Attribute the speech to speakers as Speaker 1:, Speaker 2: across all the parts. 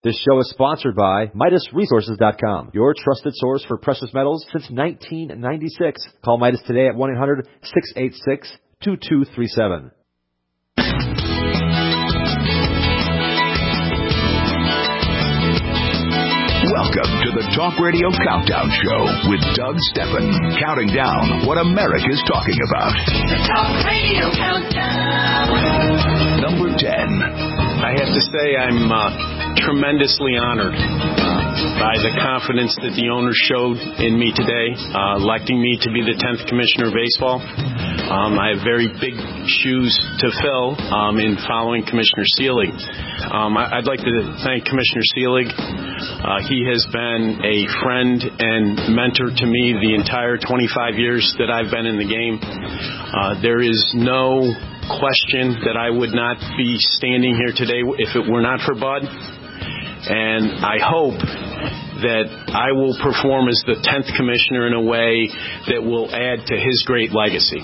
Speaker 1: This show is sponsored by MidasResources.com, your trusted source for precious metals since 1996. Call Midas today at 1-800-686-2237.
Speaker 2: Welcome to the Talk Radio Countdown Show with Doug Steffen, counting down what America's talking about.
Speaker 3: The Talk Radio Countdown.
Speaker 2: Number 10.
Speaker 4: I have to say I'm tremendously honored by the confidence that the owners showed in me today, electing me to be the 10th Commissioner of Baseball. I have very big shoes to fill in following Commissioner Seelig. I'd like to thank Commissioner Seelig. He has been a friend and mentor to me the entire 25 years that I've been in the game. There is no question that I would not be standing here today if it were not for Bud. And I hope that I will perform as the 10th Commissioner in a way that will add to his great legacy.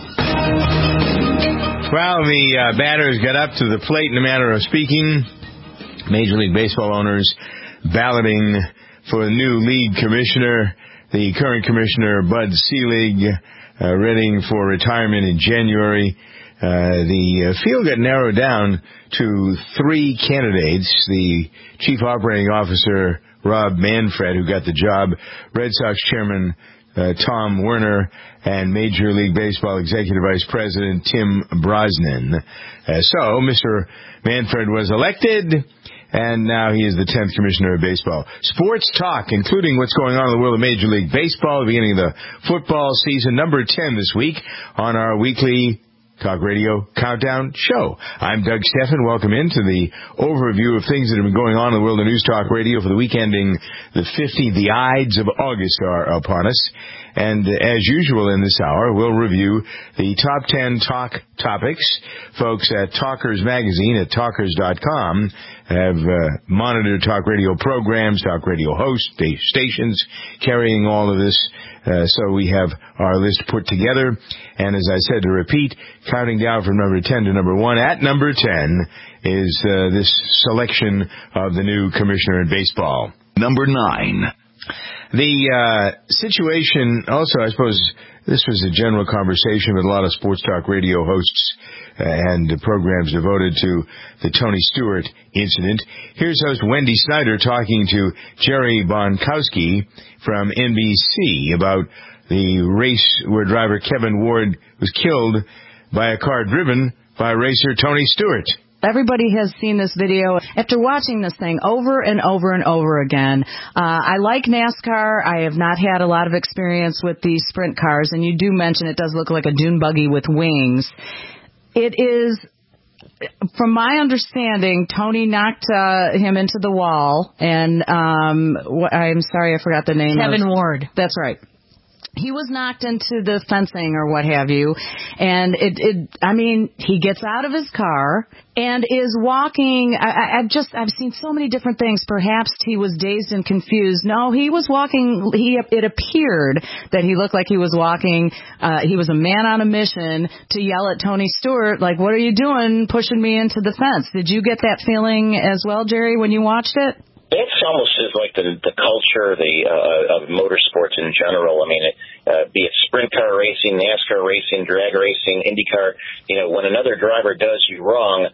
Speaker 5: Well, the batters got up to the plate in a manner of speaking. Major League Baseball owners balloting for a new lead commissioner. The current commissioner, Bud Selig, readying for retirement in January. The field got narrowed down to 3 candidates. The Chief Operating Officer, Rob Manfred, who got the job, Red Sox Chairman Tom Werner, and Major League Baseball Executive Vice President Tim Brosnan. So Mr. Manfred was elected, and now he is the 10th Commissioner of Baseball. Sports talk, including what's going on in the world of Major League Baseball, the beginning of the football season, number 10 this week on our weekly Talk Radio Countdown Show. I'm Doug Steffen. Welcome into the overview of things that have been going on in the world of News Talk Radio for the week ending the 15th. The Ides of August are upon us. And as usual in this hour, we'll review the top 10 talk topics. Folks at Talkers Magazine at talkers.com have monitored talk radio programs, talk radio hosts, stations carrying all of this. So we have our list put together. And as I said, to repeat, counting down from number 10 to number 1. At number 10 is this selection of the new commissioner in baseball.
Speaker 2: Number 9.
Speaker 5: The situation, also, I suppose, this was a general conversation with a lot of sports talk radio hosts and programs devoted to the Tony Stewart incident. Here's host Wendy Snyder talking to Jerry Bonkowski from NBC about the race where driver Kevin Ward was killed by a car driven by racer Tony Stewart.
Speaker 6: Everybody has seen this video. After watching this thing over and over and over again, I like NASCAR. I have not had a lot of experience with these sprint cars, and you do mention it does look like a dune buggy with wings. It is, from my understanding, Tony knocked him into the wall, and I'm sorry, I forgot the name.
Speaker 7: Kevin Ward.
Speaker 6: That's right. He was knocked into the fencing or what have you, and he gets out of his car and is walking. I've seen so many different things. Perhaps he was dazed and confused. No, he was walking. It appeared that he looked like he was walking. He was a man on a mission to yell at Tony Stewart, like, "What are you doing, pushing me into the fence?" Did you get that feeling as well, Jerry, when you watched it?
Speaker 8: It's almost as like the culture of motorsports in general. I mean, be it sprint car racing, NASCAR racing, drag racing, IndyCar. When another driver does you wrong,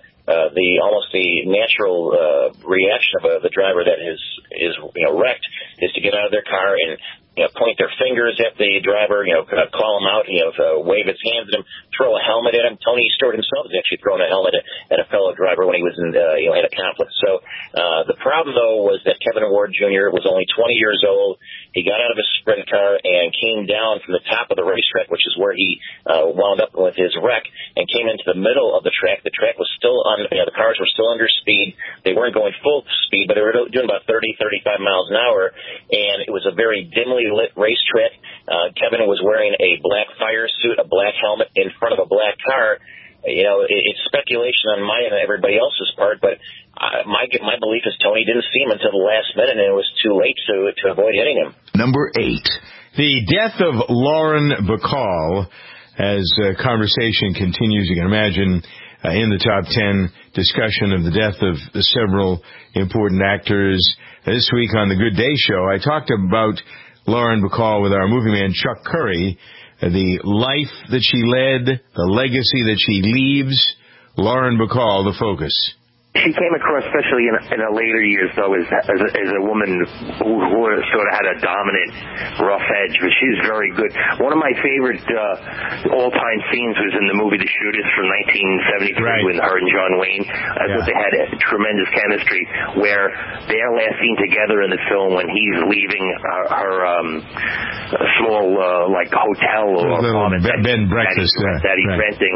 Speaker 8: the natural reaction of the driver that is wrecked is to get out of their car and point their fingers at the driver, call him out, wave his hands at him, throw a helmet at him. Tony Stewart himself has actually thrown a helmet at a fellow driver when he was in had a conflict. So the problem though was that Kevin Ward Jr. was only 20 years old. He got out of his sprint car and came down from the top of the racetrack, which is where he wound up with his wreck, and came into the middle of the track. The track was still the cars were still under speed. They weren't going full speed, but they were doing about 30, 35 miles an hour, and it was a very dimly lit racetrack. Kevin was wearing a black fire suit, a black helmet in front of a black car. It's speculation on my and everybody else's part, but my belief is Tony didn't see him until the last minute, and it was too late to avoid hitting him.
Speaker 2: Number 8.
Speaker 5: The death of Lauren Bacall, as conversation continues, you can imagine, in the top 10 discussion of the death of several important actors. This week on the Good Day Show, I talked about Lauren Bacall with our movie man Chuck Curry, the life that she led, the legacy that she leaves. Lauren Bacall, the focus.
Speaker 3: She came across, especially in her later years, though, as a woman who sort of had a dominant, rough edge, but she was very good. One of my favorite all-time scenes was in the movie The Shooters from 1973 with her and John Wayne. I thought they had a tremendous chemistry, where their last scene together in the film, when he's leaving her small hotel or apartment
Speaker 5: bed and breakfast
Speaker 3: that he's renting,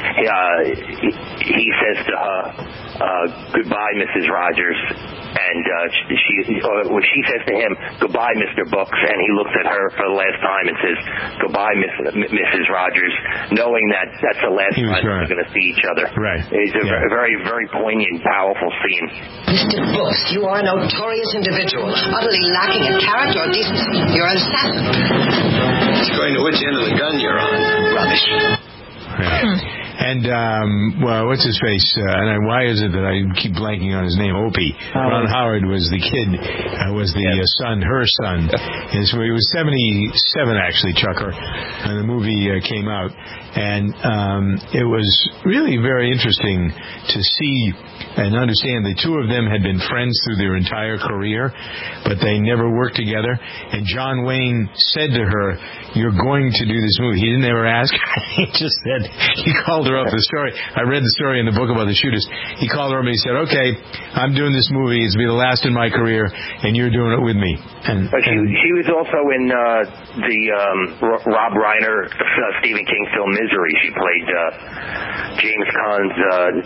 Speaker 3: he says to her, goodbye, Mrs. Rogers, and she says to him, goodbye, Mr. Books, and he looks at her for the last time and says, goodbye, Mrs. Rogers, knowing that that's the last time they're going to see each other.
Speaker 5: Right.
Speaker 3: It's a very, very poignant, powerful scene.
Speaker 7: Mr. Books, you are a notorious individual, utterly lacking in character or decency. You're an assassin.
Speaker 9: It's going to which end of the gun you're on.
Speaker 7: Rubbish.
Speaker 5: Right. And, what's his face? And why is it that I keep blanking on his name? Opie. Ron Howard was the kid, was the son, her son. And so he was 77, actually, Chucker, and the movie came out. And it was really very interesting to see and understand the two of them had been friends through their entire career, but they never worked together. And John Wayne said to her, you're going to do this movie. He didn't ever ask. He just said, he called her up the story. I read the story in the book about The Shooters. He called her up and he said, okay, I'm doing this movie. It's going to be the last in my career, and you're doing it with me.
Speaker 3: But she was also in the Rob Reiner, Stephen King film Misery. She played James Caan's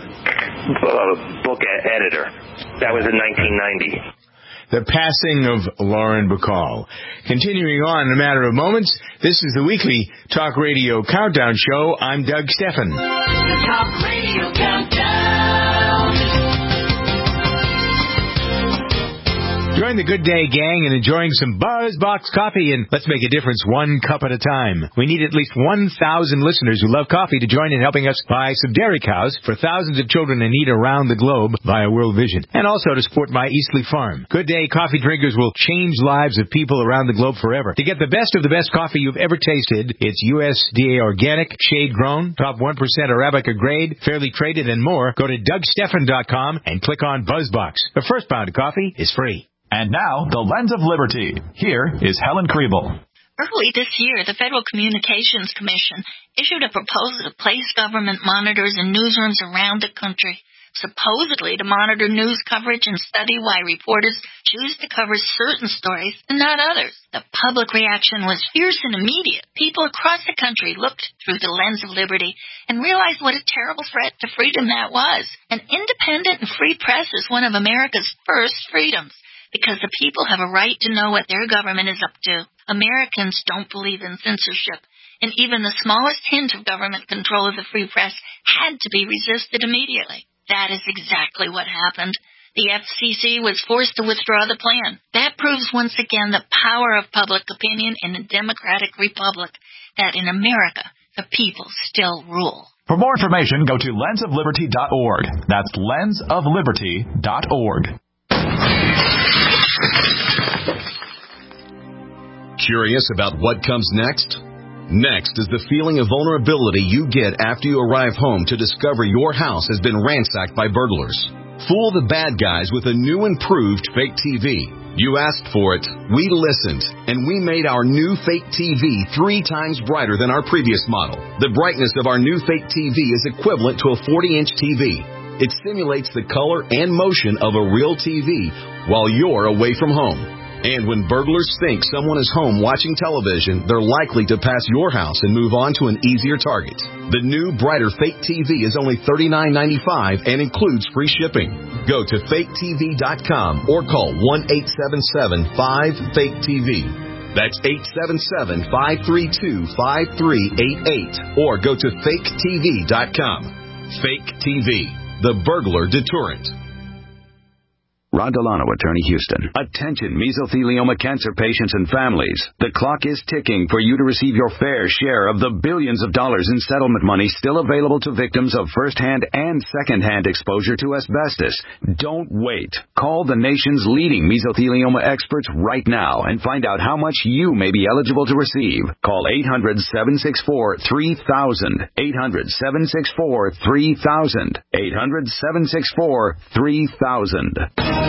Speaker 3: book editor. That was in 1990.
Speaker 5: The passing of Lauren Bacall. Continuing on in a matter of moments, this is the weekly Talk Radio Countdown Show. I'm Doug Steffen.
Speaker 10: Talk Radio Countdown.
Speaker 5: Join the Good Day gang in enjoying some BuzzBox coffee, and let's make a difference one cup at a time. We need at least 1,000 listeners who love coffee to join in helping us buy some dairy cows for thousands of children in need around the globe via World Vision, and also to support my Eastleigh farm. Good Day coffee drinkers will change lives of people around the globe forever. To get the best of the best coffee you've ever tasted, it's USDA organic, shade grown, top 1% Arabica grade, fairly traded, and more. Go to DougSteffen.com and click on BuzzBox. The first pound of coffee is free.
Speaker 11: And now, the Lens of Liberty. Here is Helen Kriebel.
Speaker 12: Early this year, the Federal Communications Commission issued a proposal to place government monitors in newsrooms around the country, supposedly to monitor news coverage and study why reporters choose to cover certain stories and not others. The public reaction was fierce and immediate. People across the country looked through the lens of liberty and realized what a terrible threat to freedom that was. An independent and free press is one of America's first freedoms, because the people have a right to know what their government is up to. Americans don't believe in censorship, and even the smallest hint of government control of the free press had to be resisted immediately. That is exactly what happened. The FCC was forced to withdraw the plan. That proves once again the power of public opinion in a democratic republic, that in America, the people still rule.
Speaker 11: For more information, go to lensofliberty.org. That's lensofliberty.org.
Speaker 13: Curious about what comes next? Next is the feeling of vulnerability you get after you arrive home to discover your house has been ransacked by burglars. Fool the bad guys with a new improved fake TV. You asked for it, we listened, and we made our new fake TV 3 times brighter than our previous model. The brightness of our new fake TV is equivalent to a 40-inch TV. It simulates the color and motion of a real TV while you're away from home. And when burglars think someone is home watching television, they're likely to pass your house and move on to an easier target. The new, brighter Fake TV is only $39.95 and includes free shipping. Go to faketv.com or call 1-877-5-FAKE-TV. That's 877-532-5388. Or go to faketv.com. Fake TV, the burglar deterrent.
Speaker 14: Ron Delano, Attorney, Houston. Attention, mesothelioma cancer patients and families. The clock is ticking for you to receive your fair share of the billions of dollars in settlement money still available to victims of first-hand and second-hand exposure to asbestos. Don't wait. Call the nation's leading mesothelioma experts right now and find out how much you may be eligible to receive. Call 800-764-3000. 800-764-3000. 800-764-3000.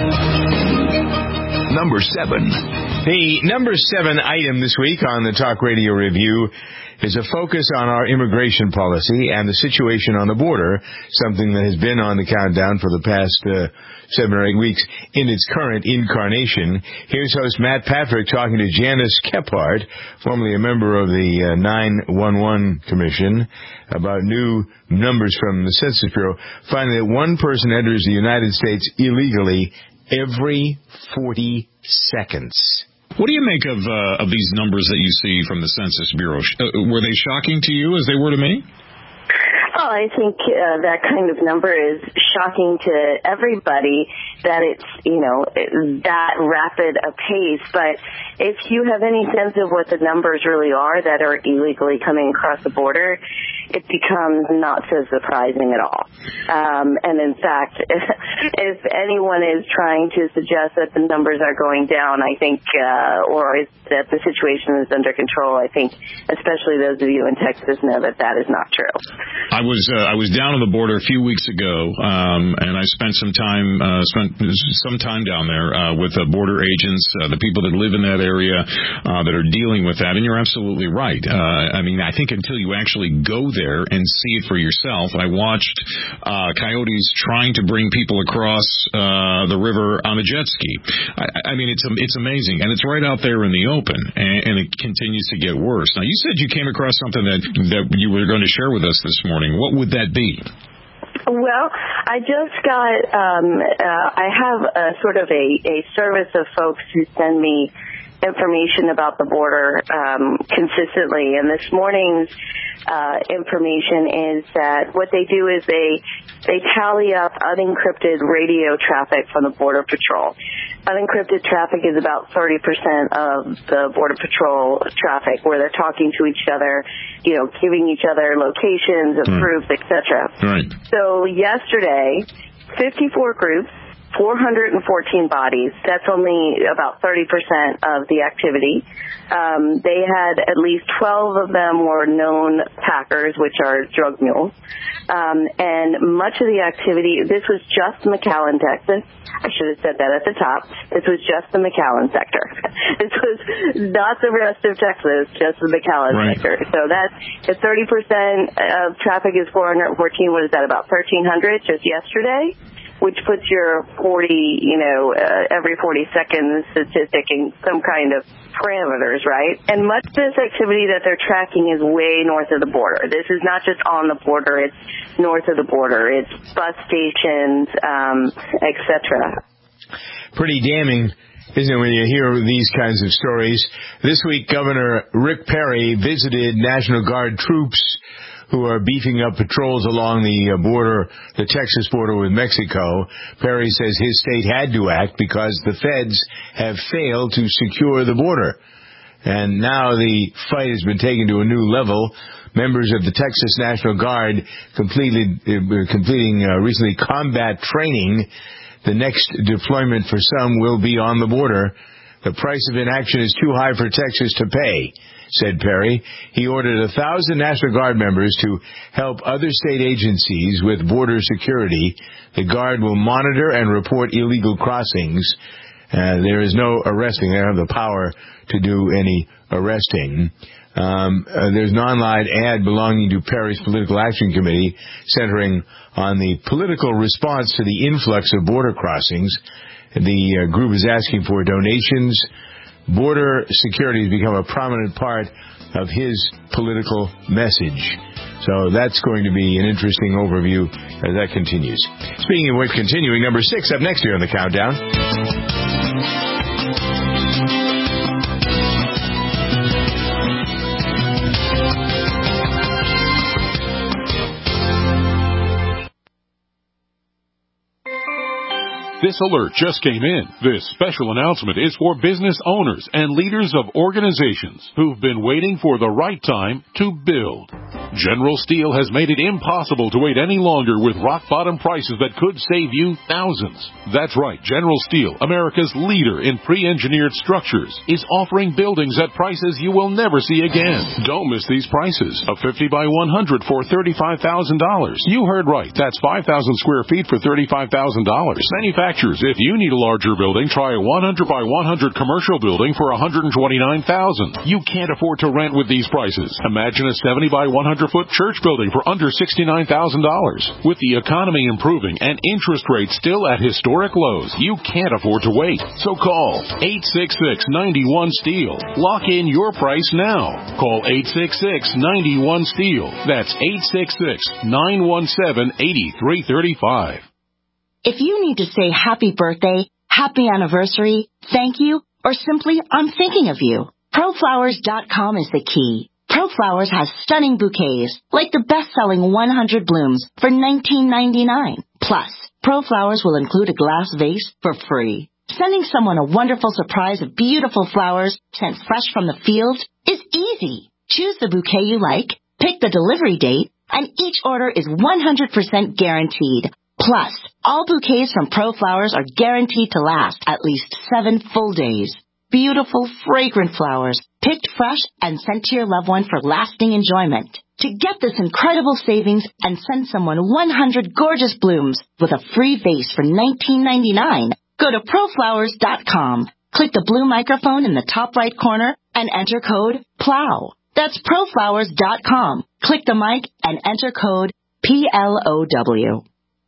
Speaker 2: Number 7.
Speaker 5: The number 7 item this week on the Talk Radio Review is a focus on our immigration policy and the situation on the border, something that has been on the countdown for the past 7 or 8 weeks in its current incarnation. Here's host Matt Patrick talking to Janice Kephart, formerly a member of the 911 Commission, about new numbers from the Census Bureau, finding that one person enters the United States illegally every 40 seconds.
Speaker 15: What do you make of these numbers that you see from the Census Bureau? Were they shocking to you as they were to me?
Speaker 16: Well, I think that kind of number is shocking to everybody that it's, that rapid a pace. But if you have any sense of what the numbers really are that are illegally coming across the border, it becomes not so surprising at all. And in fact, if anyone is trying to suggest that the numbers are going down, I think, or that the situation is under control, I think especially those of you in Texas know that that is not true.
Speaker 15: I was down on the border a few weeks ago, and I spent some time down there with the border agents, the people that live in that area that are dealing with that. And you're absolutely right. I think until you actually go there and see it for yourself, I watched coyotes trying to bring people across the river on a jet ski. It's amazing, and it's right out there in the open, and it continues to get worse. Now, you said you came across something that you were going to share with us this morning. What would that be?
Speaker 16: Well, I just got, I have a sort of a service of folks who send me information about the border consistently. And this morning's information is that what they do is they tally up unencrypted radio traffic from the Border Patrol. Unencrypted traffic is about 30% of the Border Patrol traffic, where they're talking to each other, giving each other locations of proof, etc.
Speaker 15: Right.
Speaker 16: So yesterday, 54 groups, 414 bodies. That's only about 30% of the activity. They had at least 12 of them were known packers, which are drug mules. And much of the activity, this was just McAllen, Texas. I should have said that at the top. This was just the McAllen sector. This was not the rest of Texas, just the McAllen sector. So that's, if 30% of traffic is 414, what is that, about 1,300 just yesterday? Which puts your 40, every 40 seconds statistic in some kind of parameters, right? And much of this activity that they're tracking is way north of the border. This is not just on the border, it's north of the border. It's bus stations, etc.
Speaker 5: Pretty damning, isn't it, when you hear these kinds of stories? This week, Governor Rick Perry visited National Guard troops who are beefing up patrols along the border, the Texas border with Mexico. Perry says his state had to act because the feds have failed to secure the border. And now the fight has been taken to a new level. Members of the Texas National Guard completing recently combat training. The next deployment for some will be on the border. The price of inaction is too high for Texas to pay, said Perry. He ordered 1,000 National Guard members to help other state agencies with border security. The Guard will monitor and report illegal crossings. There is no arresting. They don't have the power to do any arresting. There's an online ad belonging to Perry's Political Action Committee centering on the political response to the influx of border crossings. The group is asking for donations. Border security has become a prominent part of his political message. So that's going to be an interesting overview as that continues. Speaking of which, continuing, number 6 up next here on the Countdown.
Speaker 17: This alert just came in. This special announcement is for business owners and leaders of organizations who've been waiting for the right time to build. General Steel has made it impossible to wait any longer with rock-bottom prices that could save you thousands. That's right, General Steel, America's leader in pre-engineered structures, is offering buildings at prices you will never see again. Don't miss these prices. A 50 by 100 for $35,000. You heard right. That's 5,000 square feet for $35,000. Manufacturers, if you need a larger building, try a 100 by 100 commercial building for $129,000. You can't afford to rent with these prices. Imagine a 70 by 100-foot church building for under $69,000. With the economy improving and interest rates still at historic lows, you can't afford to wait. So call 866-91-STEEL. Lock in your price now. Call 866-91-STEEL. That's 866-917-8335.
Speaker 18: If you need to say happy birthday, happy anniversary, thank you, or simply I'm thinking of you, ProFlowers.com is the key. ProFlowers has stunning bouquets, like the best-selling 100 blooms for $19.99. Plus, ProFlowers will include a glass vase for free. Sending someone a wonderful surprise of beautiful flowers sent fresh from the field is easy. Choose the bouquet you like, pick the delivery date, and each order is 100% guaranteed. Plus, all bouquets from ProFlowers are guaranteed to last at least 7 full days. Beautiful, fragrant flowers, picked fresh and sent to your loved one for lasting enjoyment. To get this incredible savings and send someone 100 gorgeous blooms with a free vase for $19.99, go to ProFlowers.com. Click the blue microphone in the top right corner and enter code PLOW. That's ProFlowers.com. Click the mic and enter code PLOW.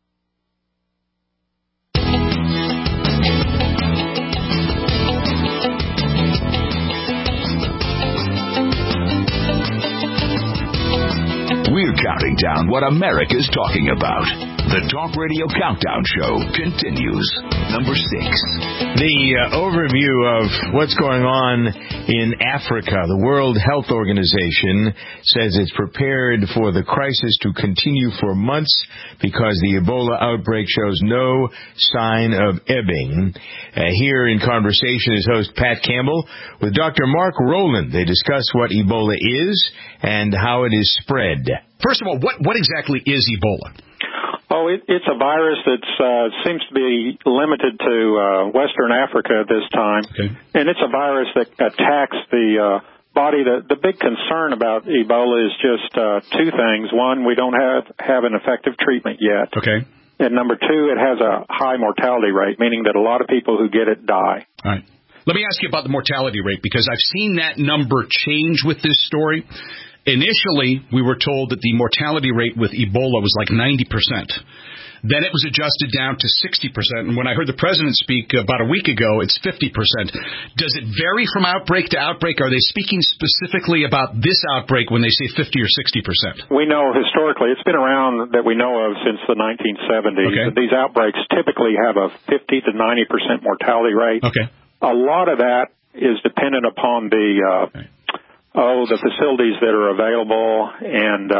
Speaker 2: We're counting down what America's talking about. The Talk Radio Countdown Show continues. Number 6.
Speaker 5: The overview of what's going on in Africa. The World Health Organization says it's prepared for the crisis to continue for months because the Ebola outbreak shows no sign of ebbing. Here in conversation is host Pat Campbell with Dr. Mark Rowland. They discuss what Ebola is and how it is spread.
Speaker 19: First of all, what exactly is Ebola?
Speaker 20: Oh, it's a virus that seems to be limited to Western Africa at this time. Okay. And it's a virus that attacks the body. The big concern about Ebola is just 2 things. One, we don't have an effective treatment yet.
Speaker 19: Okay.
Speaker 20: And number 2, it has a high mortality rate, meaning that a lot of people who get it die.
Speaker 19: All right. Let me ask you about the mortality rate, because I've seen that number change with this story. Initially, we were told that the mortality rate with Ebola was like 90%. Then it was adjusted down to 60%. And when I heard the president speak about a week ago, it's 50%. Does it vary from outbreak to outbreak? Are they speaking specifically about this outbreak when they say 50 or 60%?
Speaker 20: We know historically, it's been around that we know of since the 1970s. Okay. That these outbreaks typically have a 50 to 90% mortality rate.
Speaker 19: Okay.
Speaker 20: A lot of that is dependent upon the facilities that are available and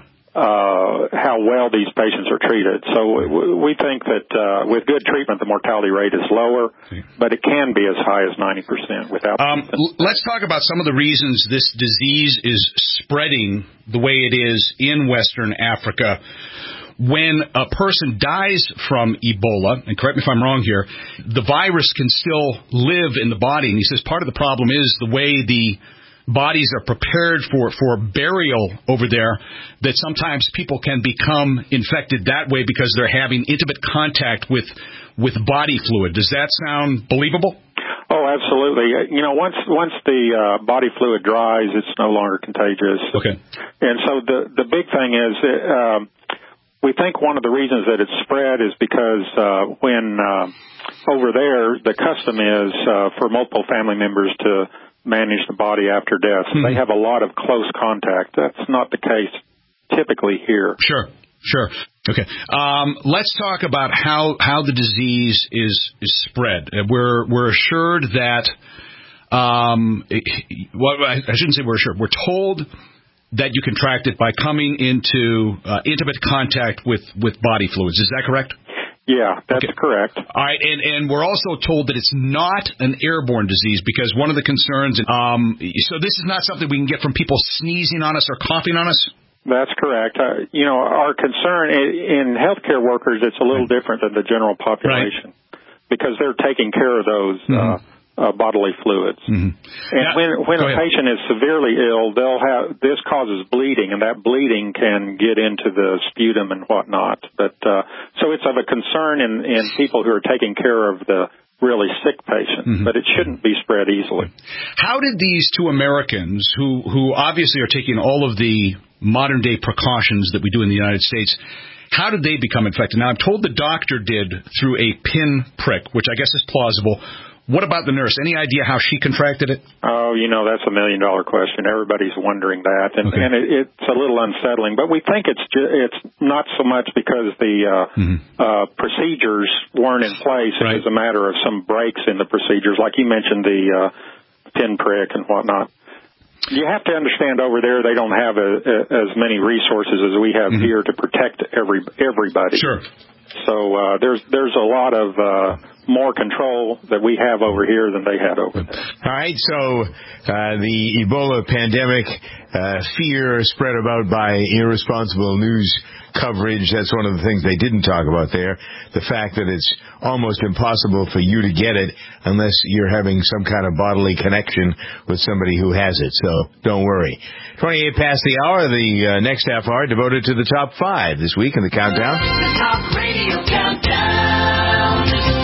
Speaker 20: how well these patients are treated. So we think that with good treatment, the mortality rate is lower, but it can be as high as 90% without.
Speaker 19: Let's talk about some of the reasons this disease is spreading the way it is in Western Africa. When a person dies from Ebola, and correct me if I'm wrong here, the virus can still live in the body. And he says part of the problem is the way the bodies are prepared for burial over there, that sometimes people can become infected that way because they're having intimate contact with body fluid. Does that sound believable?
Speaker 20: Oh, absolutely. You know, once the body fluid dries, it's no longer contagious.
Speaker 19: Okay.
Speaker 20: And so the big thing is we think one of the reasons that it's spread is because when over there, the custom is for multiple family members to manage the body after death. So they have a lot of close contact. That's not the case typically here.
Speaker 19: Sure. Okay. Let's talk about how the disease is spread. We're assured that I shouldn't say we're assured. We're told that you contract it by coming into intimate contact with body fluids. Is that correct?
Speaker 20: Yeah, that's correct.
Speaker 19: All right, and we're also told that it's not an airborne disease because one of the concerns, so this is not something we can get from people sneezing on us or coughing on us?
Speaker 20: That's correct. Our concern in healthcare workers, it's a little different than the general population because they're taking care of those bodily fluids. And when a patient is severely ill, this causes bleeding, and that bleeding can get into the sputum and whatnot. But so it's of a concern in people who are taking care of the really sick patient, but it shouldn't be spread easily.
Speaker 19: How did these two Americans, who obviously are taking all of the modern-day precautions that we do in the United States, how did they become infected? Now, I'm told the doctor did through a pin prick, which I guess is plausible. What about the nurse? Any idea how she contracted it?
Speaker 20: Oh, that's $1 million question. Everybody's wondering that, and it's a little unsettling. But we think it's not so much because the procedures weren't in place. It was a matter of some breaks in the procedures, like you mentioned, the pin prick and whatnot. You have to understand over there they don't have as many resources as we have here to protect everybody.
Speaker 19: Sure.
Speaker 20: So there's a lot of more control that we have over here than they had over there.
Speaker 5: All right, so the Ebola pandemic, fear spread about by irresponsible news coverage. That's one of the things they didn't talk about there. The fact that it's almost impossible for you to get it unless you're having some kind of bodily connection with somebody who has it. So don't worry. 28 past the hour. The next half hour devoted to the top 5 this week in the countdown.
Speaker 10: The Talk Radio Countdown.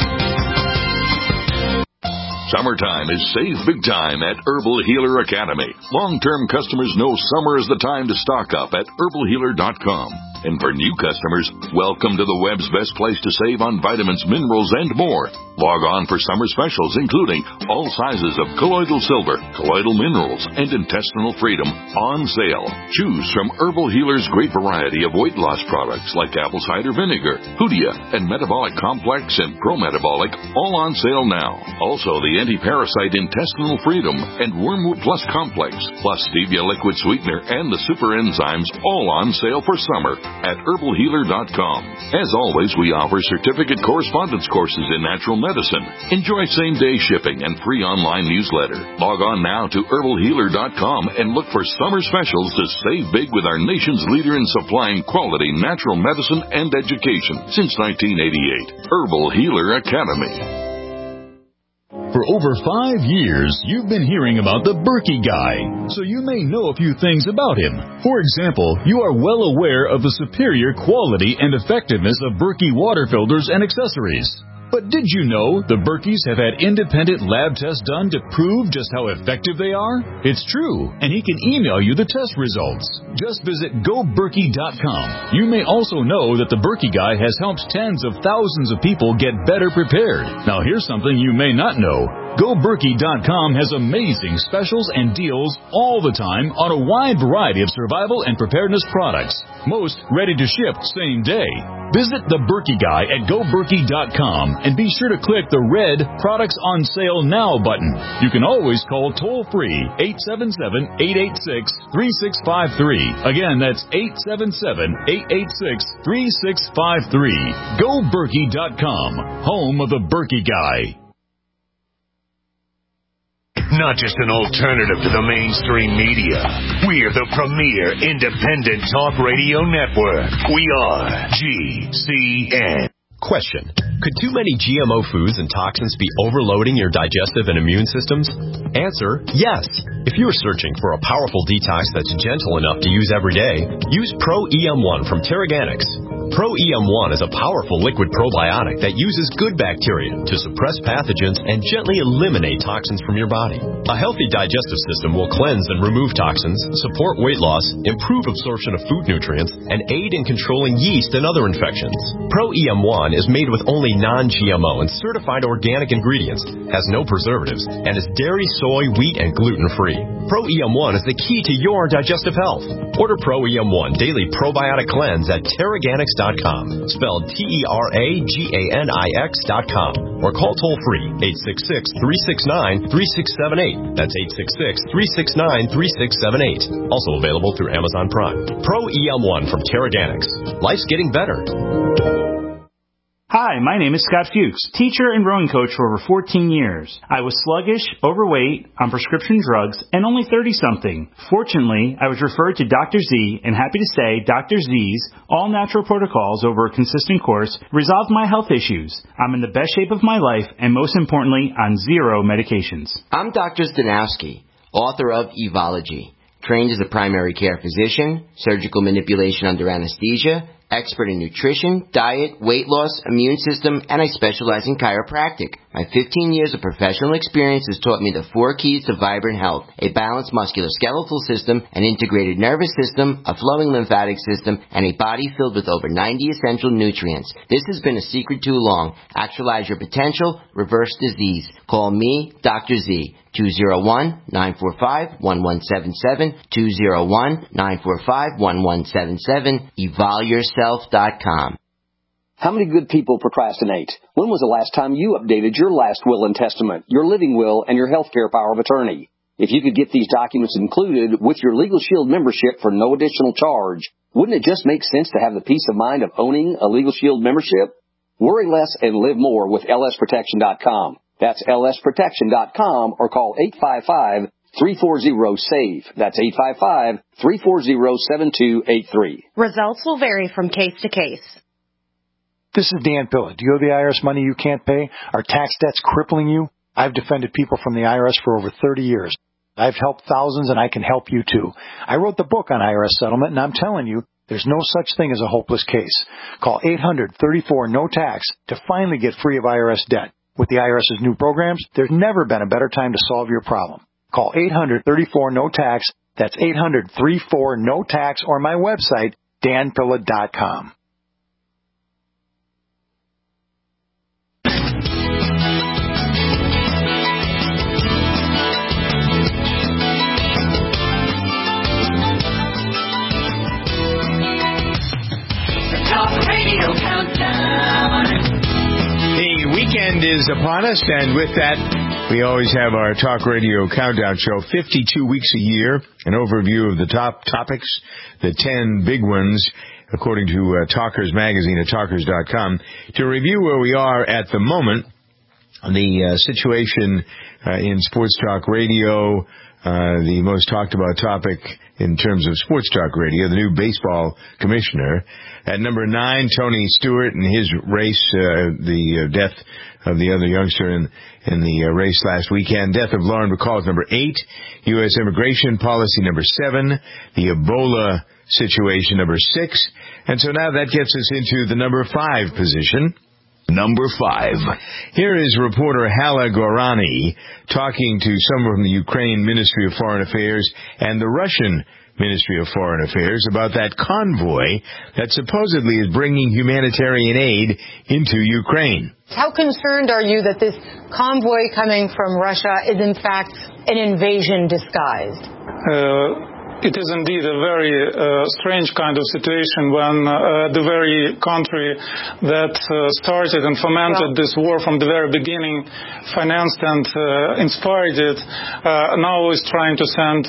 Speaker 2: Summertime is save big time at Herbal Healer Academy. Long-term customers know summer is the time to stock up at herbalhealer.com. And for new customers, welcome to the web's best place to save on vitamins, minerals, and more. Log on for summer specials, including all sizes of colloidal silver, colloidal minerals, and intestinal freedom on sale. Choose from Herbal Healer's great variety of weight loss products like apple cider vinegar, Hoodia, and Metabolic Complex and Pro-Metabolic, all on sale now. Also, the anti-parasite intestinal freedom and Wormwood Plus Complex, plus stevia liquid sweetener and the super enzymes, all on sale for summer at herbalhealer.com. As always, we offer certificate correspondence courses in natural medicine. Enjoy same-day shipping and free online newsletter. Log on now to herbalhealer.com and look for summer specials to save big with our nation's leader in supplying quality natural medicine and education since 1988. Herbal Healer Academy.
Speaker 11: For over 5 years, you've been hearing about the Berkey Guy, so you may know a few things about him. For example, you are well aware of the superior quality and effectiveness of Berkey water filters and accessories. But did you know the Berkeys have had independent lab tests done to prove just how effective they are? It's true, and he can email you the test results. Just visit GoBerkey.com. You may also know that the Berkey Guy has helped tens of thousands of people get better prepared. Now here's something you may not know. GoBerkey.com has amazing specials and deals all the time on a wide variety of survival and preparedness products. Most ready to ship same day. Visit the Berkey Guy at GoBerkey.com and be sure to click the red Products on Sale Now button. You can always call toll-free 877-886-3653. Again, that's 877-886-3653. GoBerkey.com, home of the Berkey Guy.
Speaker 21: Not just an alternative to the mainstream media. We're the premier independent talk radio network. We are GCN.
Speaker 22: Question. Could too many GMO foods and toxins be overloading your digestive and immune systems? Answer, yes. If you are searching for a powerful detox that's gentle enough to use every day, use Pro-EM1 from Terraganics. Pro-EM1 is a powerful liquid probiotic that uses good bacteria to suppress pathogens and gently eliminate toxins from your body. A healthy digestive system will cleanse and remove toxins, support weight loss, improve absorption of food nutrients, and aid in controlling yeast and other infections. Pro-EM1 is made with only non-GMO and certified organic ingredients, has no preservatives, and is dairy, soy, wheat, and gluten-free. Pro-EM1 is the key to your digestive health. Order Pro-EM1 Daily Probiotic Cleanse at Terraganics.com, spelled Terraganix.com, or call toll-free 866-369-3678. That's 866-369-3678. Also available through Amazon Prime. Pro-EM1 from Terraganics. Life's getting better.
Speaker 1: Hi, my name is Scott Fuchs, teacher and rowing coach for over 14 years. I was sluggish, overweight, on prescription drugs, and only 30-something. Fortunately, I was referred to Dr. Z, and happy to say Dr. Z's all-natural protocols over a consistent course resolved my health issues. I'm in the best shape of my life, and most importantly, on 0 medications.
Speaker 4: I'm Dr. Stanowski, author of Evology, trained as a primary care physician, surgical manipulation under anesthesia, expert in nutrition, diet, weight loss, immune system, and I specialize in chiropractic. My 15 years of professional experience has taught me the 4 keys to vibrant health: a balanced musculoskeletal system, an integrated nervous system, a flowing lymphatic system, and a body filled with over 90 essential nutrients. This has been a secret too long. Actualize your potential, reverse disease. Call me, Dr. Z. 201-945-1177, 201-945-1177, evolveyourself.com.
Speaker 23: How many good people procrastinate? When was the last time you updated your last will and testament, your living will, and your healthcare power of attorney? If you could get these documents included with your Legal Shield membership for no additional charge, wouldn't it just make sense to have the peace of mind of owning a Legal Shield membership? Worry less and live more with lsprotection.com. That's lsprotection.com, or call 855-340-SAVE. That's 855-340-7283.
Speaker 24: Results will vary from case to case.
Speaker 25: This is Dan Pilla. Do you owe the IRS money you can't pay? Are tax debts crippling you? I've defended people from the IRS for over 30 years. I've helped thousands, and I can help you too. I wrote the book on IRS settlement, and I'm telling you, there's no such thing as a hopeless case. Call 800-34-NO-TAX to finally get free of IRS debt. With the IRS's new programs, there's never been a better time to solve your problem. Call 800-34-NO-TAX. That's 800-34-NO-TAX, or my website, danpilla.com.
Speaker 10: Radio Countdown.
Speaker 5: The weekend is upon us, and with that, we always have our Talk Radio Countdown show, 52 weeks a year, an overview of the top topics, the 10 big ones, according to Talkers Magazine at talkers.com, to review where we are at the moment, the situation in Sports Talk Radio, the most talked about topic in terms of Sports Talk Radio, the new baseball commissioner. At number 9, Tony Stewart and his race, the death of the other youngster in the race last weekend. Death of Lauren Bacall is number 8. U.S. immigration policy number 7. The Ebola situation number 6. And so now that gets us into the number 5 position.
Speaker 2: Number 5.
Speaker 5: Here is reporter Hala Gorani talking to someone from the Ukraine Ministry of Foreign Affairs and the Russian Ministry of Foreign Affairs about that convoy that supposedly is bringing humanitarian aid into Ukraine.
Speaker 26: How concerned are you that this convoy coming from Russia is in fact an invasion disguised?
Speaker 27: It is indeed a very strange kind of situation when the very country that started and fomented this war from the very beginning, financed and inspired it, now is trying to send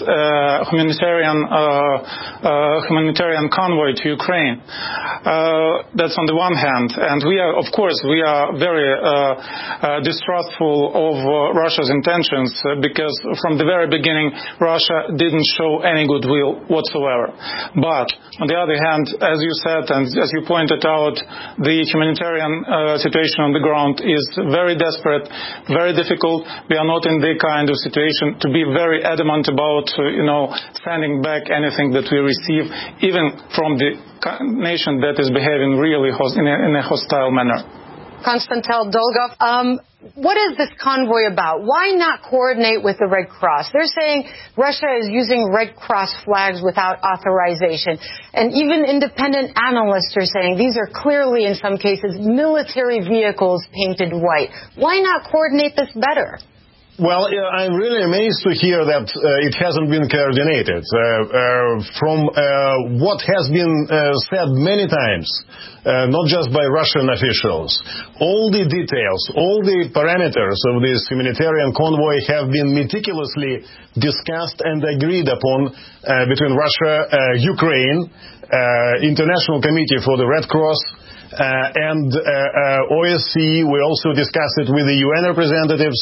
Speaker 27: humanitarian convoy to Ukraine. That's on the one hand. And we are very distrustful of Russia's intentions because from the very beginning, Russia didn't show any good will whatsoever. But on the other hand, as you said and as you pointed out, the humanitarian situation on the ground is very desperate, very difficult. We are not in the kind of situation to be very adamant about sending back anything that we receive, even from the nation that is behaving really in a hostile manner.
Speaker 26: Konstantin Dolgov, what is this convoy about? Why not coordinate with the Red Cross? They're saying Russia is using Red Cross flags without authorization. And even independent analysts are saying these are clearly, in some cases, military vehicles painted white. Why not coordinate this better?
Speaker 3: Well, I'm really amazed to hear that it hasn't been coordinated. From what has been said many times, not just by Russian officials, all the details, all the parameters of this humanitarian convoy have been meticulously discussed and agreed upon between Russia, Ukraine, International Committee for the Red Cross, and OSCE. We also discussed it with the UN representatives.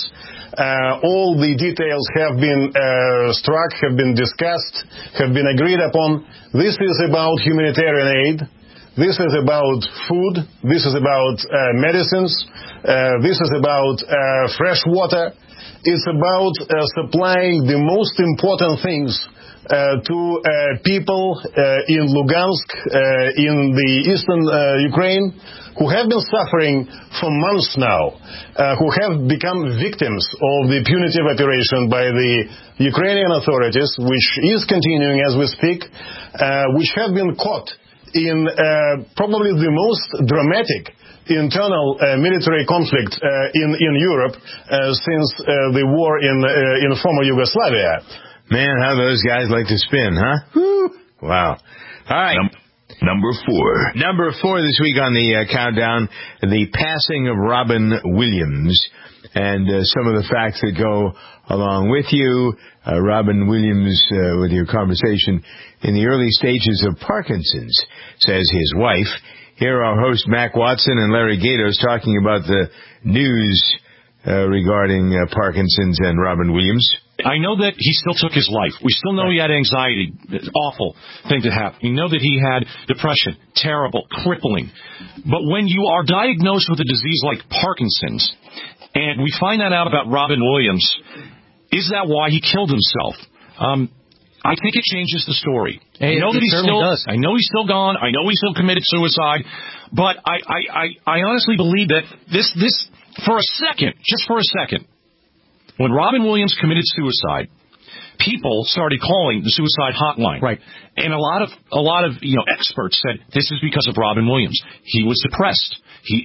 Speaker 3: All the details have been struck, have been discussed, have been agreed upon. This is about humanitarian aid. This is about food. This is about medicines. This is about fresh water. It's about supplying the most important things to people in Lugansk, in the eastern Ukraine, who have been suffering for months now, who have become victims of the punitive operation by the Ukrainian authorities, which is continuing as we speak, which have been caught in probably the most dramatic internal military conflict in Europe since the war in former Yugoslavia.
Speaker 5: Man, how those guys like to spin, huh? Woo. Wow. All right.
Speaker 21: Number 4.
Speaker 5: Number 4 this week on the countdown, the passing of Robin Williams. And some of the facts that go along with you. Robin Williams, with your conversation, in the early stages of Parkinson's, says his wife. Here are our hosts, Mac Watson and Larry Gatos, talking about the news regarding Parkinson's and Robin Williams.
Speaker 6: I know that he still took his life. We still know he had anxiety. It's an awful thing to have. We know that he had depression. Terrible. Crippling. But when you are diagnosed with a disease like Parkinson's, and we find that out about Robin Williams, is that why he killed himself? I think it changes the story. I know that he still does. I know he's still gone. I know he still committed suicide. But I honestly believe that this for a second, just for a second, when Robin Williams committed suicide, people started calling the suicide hotline. Right. And a lot of experts said this is because of Robin Williams. He was depressed.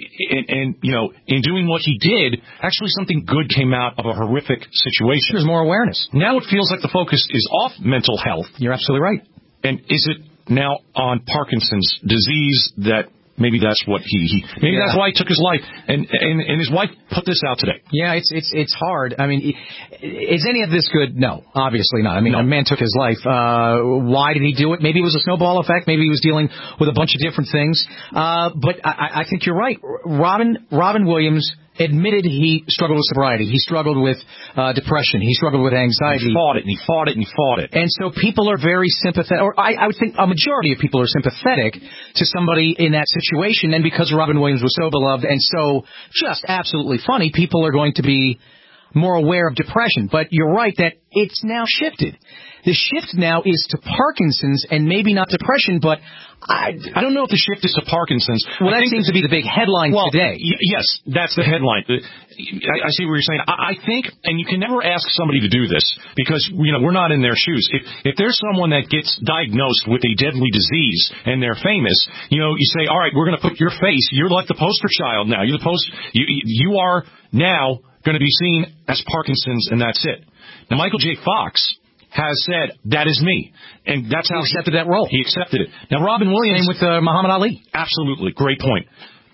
Speaker 6: In doing what he did, actually something good came out of a horrific situation.
Speaker 7: There's more awareness.
Speaker 6: Now it feels like the focus is off mental health.
Speaker 7: You're absolutely right.
Speaker 6: And is it now on Parkinson's disease that maybe that's what that's why he took his life, and his wife put this out today.
Speaker 7: Yeah, it's hard. I mean, is any of this good? No, obviously not. I mean, a man took his life. Why did he do it? Maybe it was a snowball effect. Maybe he was dealing with a bunch of different things. But I think you're right. Robin Williams admitted he struggled with sobriety. He struggled with depression. He struggled with anxiety.
Speaker 6: He fought it, and he fought it, and he fought it.
Speaker 7: And so people are very sympathetic, or I would think a majority of people are sympathetic to somebody in that situation. And because Robin Williams was so beloved and so just absolutely funny, people are going to be more aware of depression. But you're right that it's now shifted. The shift now is to Parkinson's and maybe not depression, but I
Speaker 6: don't know if the shift is to Parkinson's.
Speaker 7: Well, that seems to be the big headline today.
Speaker 6: Yes, that's the headline. I see what you're saying. I think, and you can never ask somebody to do this because, we're not in their shoes. If there's someone that gets diagnosed with a deadly disease and they're famous, you say, all right, we're going to put your face. You're like the poster child now. You are now going to be seen as Parkinson's, and that's it. Now, Michael J. Fox has said, that is me. And that's how
Speaker 7: he accepted that role.
Speaker 6: He accepted it. Now, Robin Williams...
Speaker 7: Same with Muhammad Ali.
Speaker 6: Absolutely. Great point.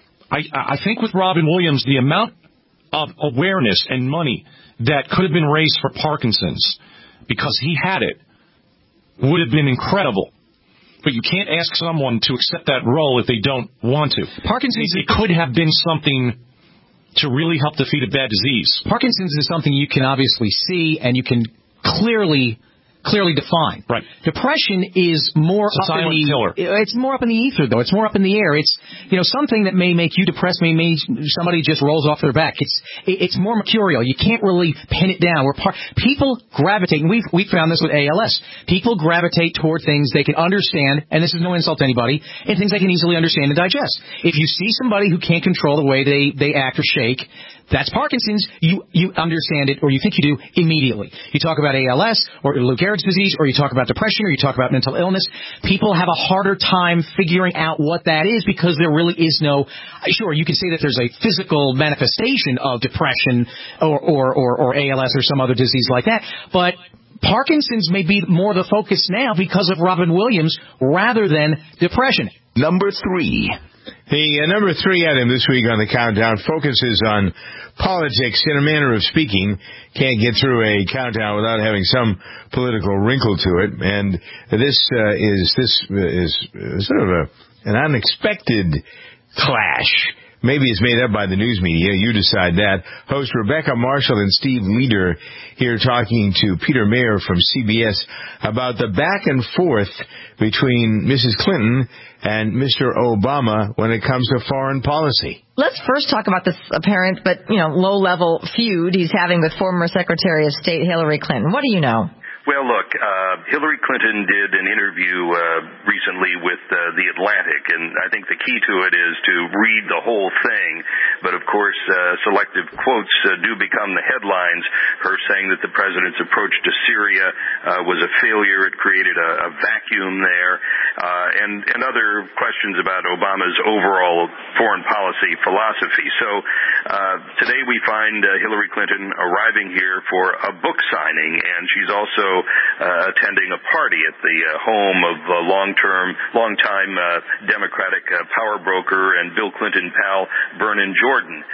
Speaker 6: I think with Robin Williams, the amount of awareness and money that could have been raised for Parkinson's, because he had it, would have been incredible. But you can't ask someone to accept that role if they don't want to.
Speaker 7: Parkinson's...
Speaker 6: It could have been something to really help defeat a bad disease.
Speaker 7: Parkinson's is something you can obviously see and you can clearly defined.
Speaker 6: Right.
Speaker 7: Depression is more
Speaker 6: up in the killer.
Speaker 7: It's more up in the ether, though. It's more up in the air. It's something that may make you depressed. May somebody just rolls off their back. It's more mercurial. You can't really pin it down. People gravitate, and we found this with ALS. People gravitate toward things they can understand, and this is no insult to anybody, and things they can easily understand and digest. If you see somebody who can't control the way they act or shake, that's Parkinson's, you understand it, or you think you do, immediately. You talk about ALS, or Lou Gehrig's disease, or you talk about depression, or you talk about mental illness. People have a harder time figuring out what that is because there really is no, sure, you can say that there's a physical manifestation of depression or ALS or some other disease like that, but Parkinson's may be more the focus now because of Robin Williams rather than depression.
Speaker 21: Number 3.
Speaker 5: The number 3 item this week on the countdown focuses on politics in a manner of speaking. Can't get through a countdown without having some political wrinkle to it. And this is sort of an unexpected clash. Maybe it's made up by the news media. You decide that. Host Rebecca Marshall and Steve Leder here talking to Peter Mayer from CBS about the back and forth between Mrs. Clinton and Mr. Obama when it comes to foreign policy.
Speaker 8: Let's first talk about this apparent but, low-level feud he's having with former Secretary of State Hillary Clinton. What do you know?
Speaker 9: Well, look, Hillary Clinton did an interview recently with The Atlantic, and I think the key to it is to read the whole thing. But, of course, selective quotes do become the headlines. Her saying that the president's approach to Syria was a failure. It created a vacuum there. And other questions about Obama's overall foreign policy philosophy. So today we find Hillary Clinton arriving here for a book signing, and she's also attending a party at the home of a long-time Democratic power broker and Bill Clinton pal Vernon Jordan.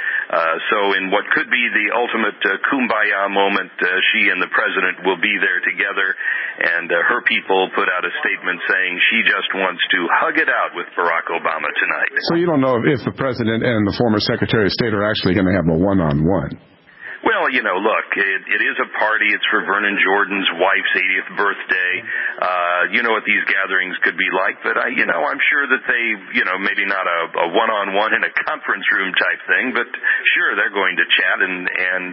Speaker 9: So in what could be the ultimate kumbaya moment, she and the president will be there together, and her people put out a statement saying she just wants to hug it out with Barack Obama tonight.
Speaker 12: So you don't know if the president and the former Secretary of State are actually going to have a one-on-one?
Speaker 9: Well, look, it is a party. It's for Vernon Jordan's wife's 80th birthday. You know what these gatherings could be like, but I'm sure that they, maybe not a one-on-one in a conference room type thing, but sure, they're going to chat and